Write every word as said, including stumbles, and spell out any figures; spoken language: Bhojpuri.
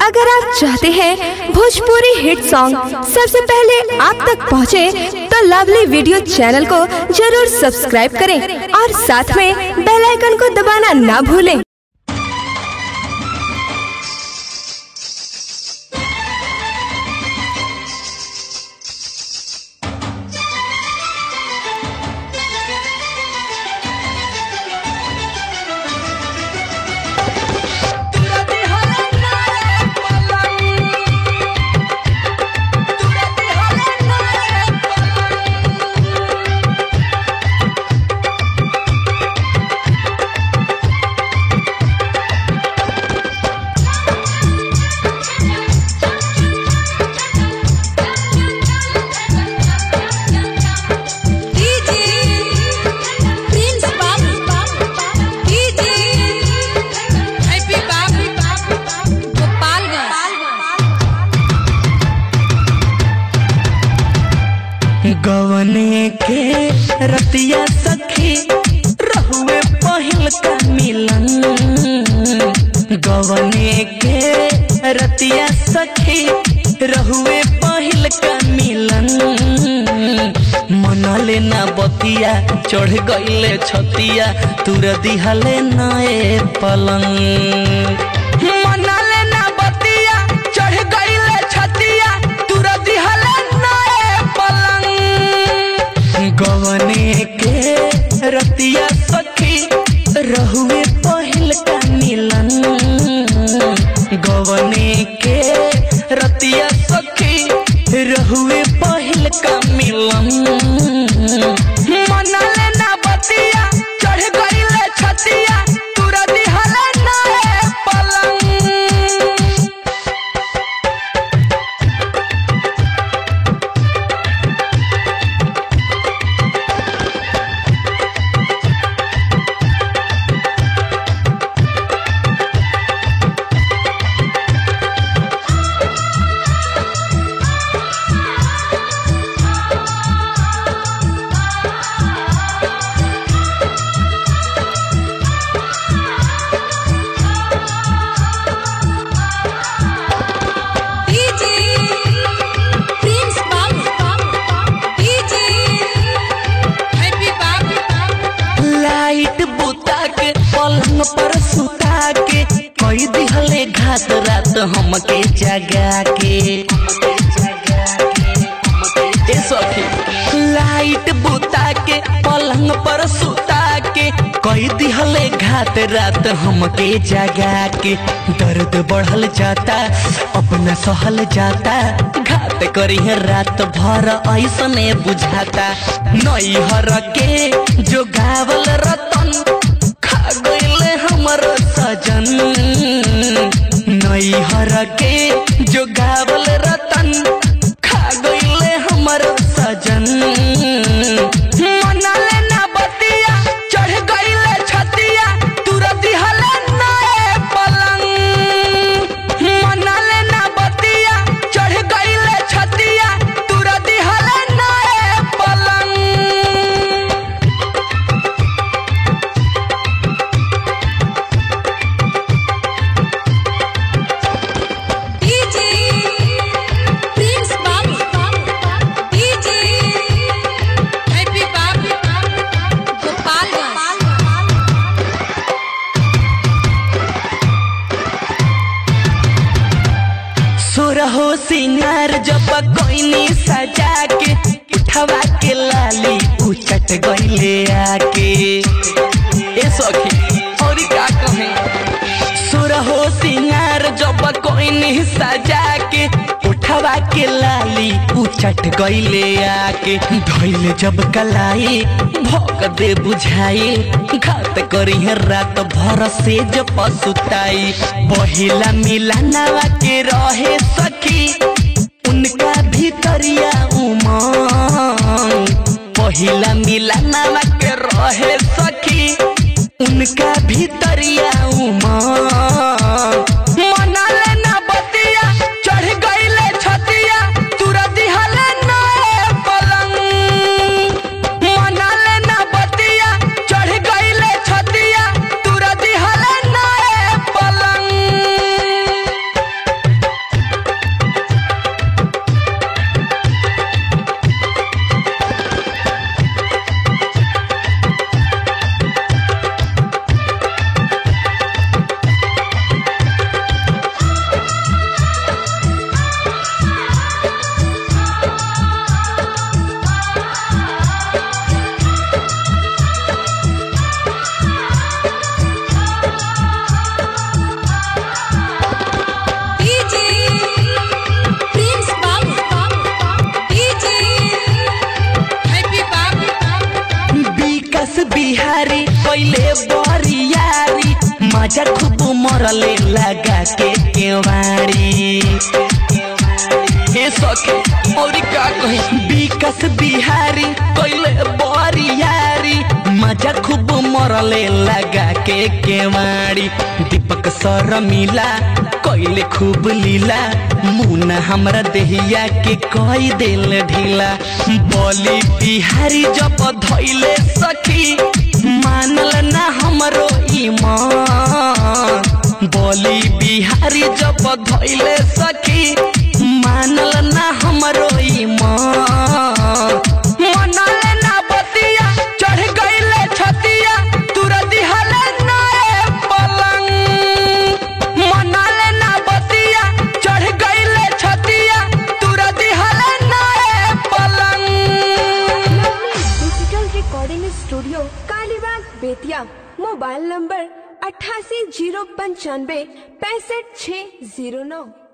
अगर आप चाहते हैं भोजपुरी हिट सॉन्ग सबसे पहले आप तक पहुंचे, तो लवली वीडियो चैनल को जरूर सब्सक्राइब करें और साथ में बेल आइकन को दबाना ना भूलें। गवने के रतिया सखी रहुए पहिल का मिलन, गवने के रतिया सखी रहुए पहिल का मिलन। मनले ना बतिया चढ़ गईले छतिया तुर दिहले नए पलंग, मनले ना बतिया चढ़ गईले छतिया तुर दिहले नए पलंग। गवने के रतिया सखी रहुए पहिल का मिलन, गवने के रतिया सखी रहुए पहिल का मिलन। मनले ना बतिया चढ़ गईले छतिया तुर दिहले नए पलंग। पलंग पर सुता के कोई दिहले घात रात हमके जगा के, ए सखी लाइट बुता के पलंग पर सुता के कोई दिहले घात रात हमके जगा के। दर्द बढ़ल जाता अपना सहल जाता, घात करी है रात भर ऐसने बुझाता। नैहर के जो गावल रतन खा गईले हमर सजन, नैहर के जो गावल रतन खा गईले हमर सजन। मनले ना बतिया चढ़ गईले छतिया तुर दिहले नए पलंग, मनले ना बतिया चढ़ गईले छतिया तुर दिहले नए पलंग। सोरहो सिंगार जब कोइनी सजा के उठवा के लाली उचट गईले आके, ए सखी और का कहे। सोरहो सिंगार जब कोइनी सजा के उठवा के लाली उचट गईले आके। धइले जब कलाई भोग दे बुझाई, घात करी है रात भर से जो पसुताई। पहिला मिलनवा के रहे सखी उनका भीतरिया उमंग, पहिला मिलनवा के रहे सखी उनका भीतरिया उमंग। मनले ना बतिया चढ़ गईले छतिया तुर दिहले नए पलंग, मनले ना बतिया चढ़ गईले छतिया तुर दिहले नए पलंग। कैले बरियारी मजा खूब मरले लगा के केवाड़ी हे सके और का कहे विकास बिहारी कैले बरियारी मजा खूब मरले लगा के केवाड़ी दीपक सर मिला कैले खूब लीला मुना हमरा देहिया के कई दिल ढीला बोली बिहारी जब धैले सखी मानल ना हमरो ईमान बोली बिहारी जब धैले सखी मानल ना हमरो ईमान मनल ना बतिया चढ़ गईले छतिया तुरा दिहले नाए पलंग मनल ना बतिया चढ़ गईले छतिया तुरा दिहले नाए पलंग। Digital recording studio Kalibag Bettiah mobile number अट्ठासी जीरो पंचानवे पैंसठ छः जीरो नौ।